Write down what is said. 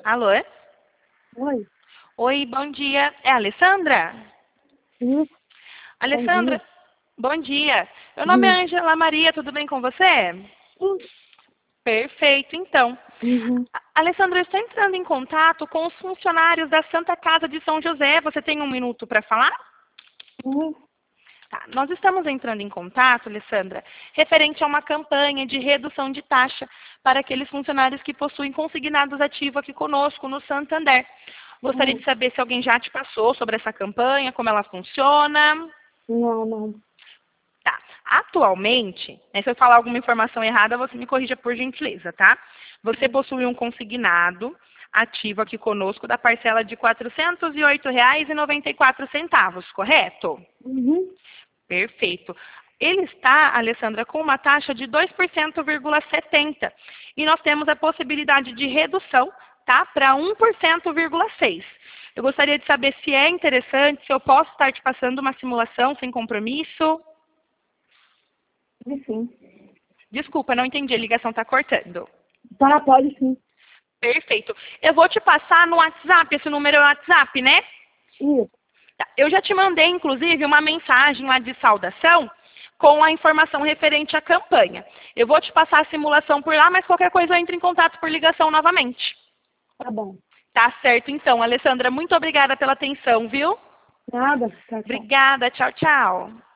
Alô? Oi. Oi, bom dia. É a Alessandra? Isso. Bom Alessandra, dia. bom dia. Meu nome Uhum. é Angela Maria, tudo bem com você? Perfeito, então. Uhum. Alessandra, eu estou entrando em contato com os funcionários da Santa Casa de São José. Você tem um minuto para falar? Uhum. Tá. Nós estamos entrando em contato, Alessandra, referente a uma campanha de redução de taxa para aqueles funcionários que possuem consignados ativos aqui conosco no Santander. Gostaria de Uhum. saber se alguém já te passou sobre essa campanha, como ela funciona. Não, não. Tá. Atualmente, né, se eu falar alguma informação errada, você me corrija por gentileza, tá? Você possui um consignado ativo aqui conosco da parcela de R$ 408,94, correto? Uhum. Perfeito. Ele está, Alessandra, com uma taxa de 2,70%. E nós temos a possibilidade de redução, tá? Para 1,6%. Eu gostaria de saber se é interessante, se eu posso estar te passando uma simulação sem compromisso. Pode sim. Desculpa, não entendi, a ligação está cortando. Tá, pode sim. Perfeito. Eu vou te passar no WhatsApp, esse número é o WhatsApp, né? Isso. Tá. Eu já te mandei, inclusive, uma mensagem lá de saudação com a informação referente à campanha. Eu vou te passar a simulação por lá, mas qualquer coisa eu entro em contato por ligação novamente. Tá bom. Tá certo, então, Alessandra. Muito obrigada pela atenção, viu? Nada. Tchau, tchau. Obrigada. Tchau, tchau.